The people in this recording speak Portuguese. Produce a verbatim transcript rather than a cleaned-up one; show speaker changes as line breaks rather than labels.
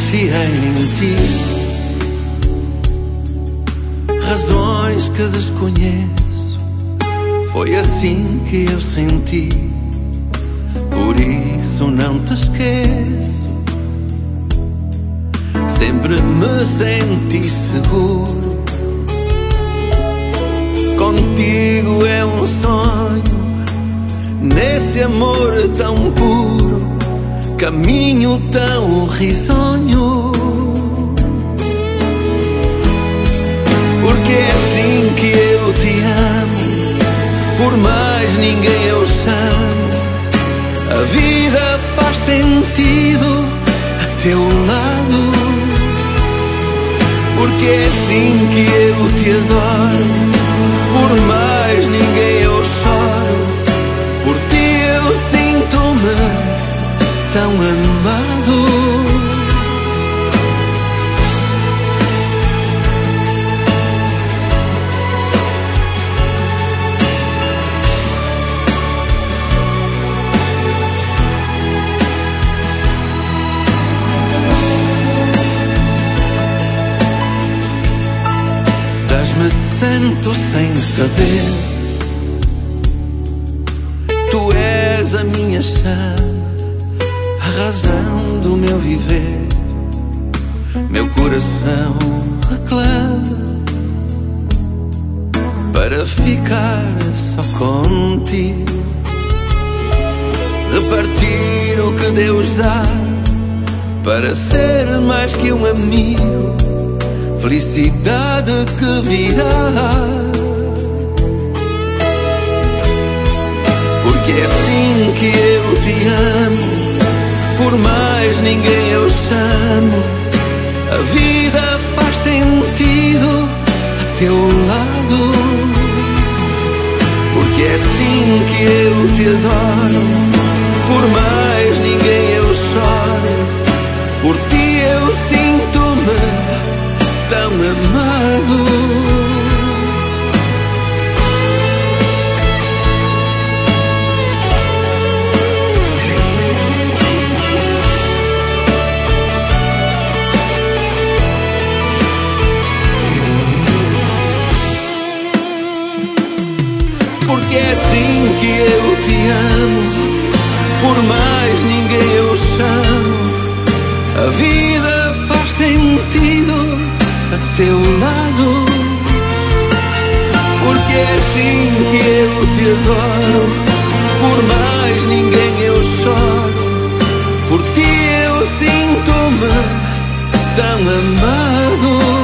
confiei em ti. Razões que desconheço, foi assim que eu senti. Por isso não te esqueço. Sempre me senti seguro. Contigo é um sonho, nesse amor tão puro, caminho tão risonho. Porque é assim que eu te amo, por mais ninguém eu chamo. A vida faz sentido a teu lado. Porque é assim que eu te adoro, por mais ninguém eu choro. Por ti eu sinto-me tão amado. Dás-me tanto sem saber. Tu és a minha chama, a razão do meu viver. Meu coração reclama para ficar só contigo. Repartir o que Deus dá, para ser mais que um amigo. Felicidade que virá. Porque é assim que eu te amo, por mais ninguém eu chamo. A vida faz sentido a teu lado. Porque é assim que eu te adoro, por mais ninguém eu choro. Por ti eu sinto-me tão amado. Porque é assim que eu te amo, por mais ninguém eu chamo. A vida faz sentido a teu lado. Porque é assim que eu te adoro, por mais ninguém eu choro. Por ti eu sinto-me tão amado.